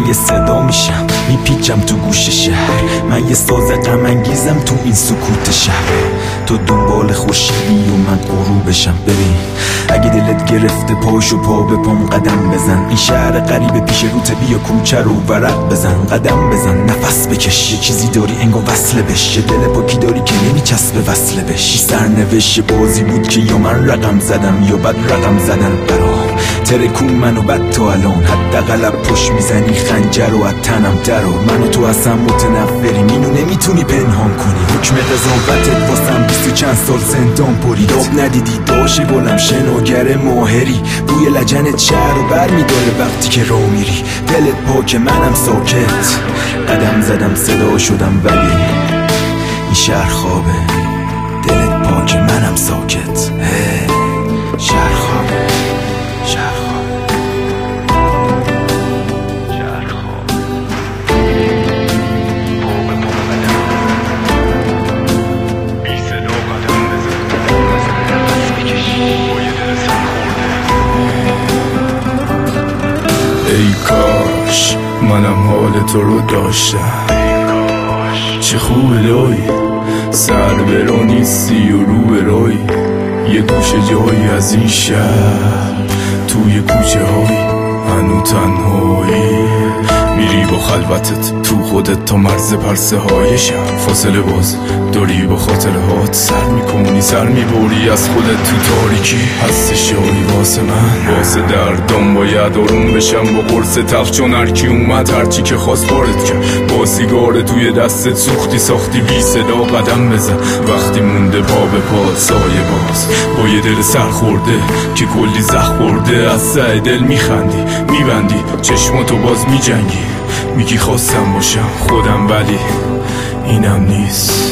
یه صدا میشم میپیچم تو گوش شهر، من یه ساز غم انگیزم تو این سکوت شهر. تو دنبال خورشیدی و من غروبشم. ببین اگه دلت گرفته پاشو پا به پام قدم بزن، این شهر غریب پیش روت بیا کوچه رو ورق بزن. قدم بزن نفس بکش، یه چیزی داری انگار وصله بش، یه دل پاکی داری که نمیچسبه وصله بش. سرنوشت بازی بود که یا من رقم زدم یا بد رقم زدن برام. ترکون منو بد تا الان، حداقل پشت میزنی خنجر و از تنم درو. منو تو اصلا متنفریم، اینو نمیتونی پنهان کنی. حکم قضاوتت واسم 20 چند سال زندان برید. آب ندیدی داشی بلم شناگر ماهری، بوی لجنت شهر رو بر میداره وقتی که راه میری. دلت پاک منم ساکت، قدم زدم صدا شدم ولی این شهر خوابه. دلت پاک منم ساکت، شهر خوابه، شهر خوابه، شهر خوابه. پا به پا قدم بزن، بی صدا قدم بزن، نفس بکش با یه دل سر خورده. ای کاش منم حال تو رو داشتم، چه خوب الهی سر برو نیستی و رو برای یه گوشه جایی از این شهر. توی کوچه های هنو تنهایی میری با خلوتت تو خودت تا مرز پرسه های شهر. فاصله باز داری با خاطره هات، سر میکنی سر میبری از خودت تو تاریکی. هستش جایی واسه من، واسه دردم باید آروم بشم با قرص تلخ، چون هرکی اومد هرچی که خواست وارد کرد. با سیگار توی دستت سوختی ساختی بی صدا قدم بزن. وقتی مونده پا به پا سایه باز با یه دل سر خورده که کلی زخم خورده. از سعی دل میخندی میبندی چشماتو باز میجنگی، میگی خواستم باشم خودم ولی اینم نیست.